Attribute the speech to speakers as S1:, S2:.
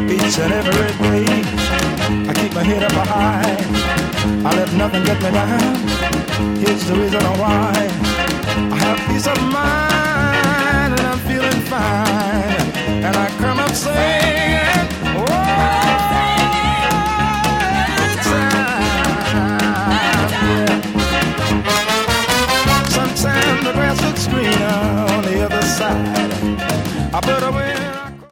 S1: each and every day. I keep my head up high, I let nothing get me down. Here's the reason why. I have peace of mind and I'm feeling fine, and I come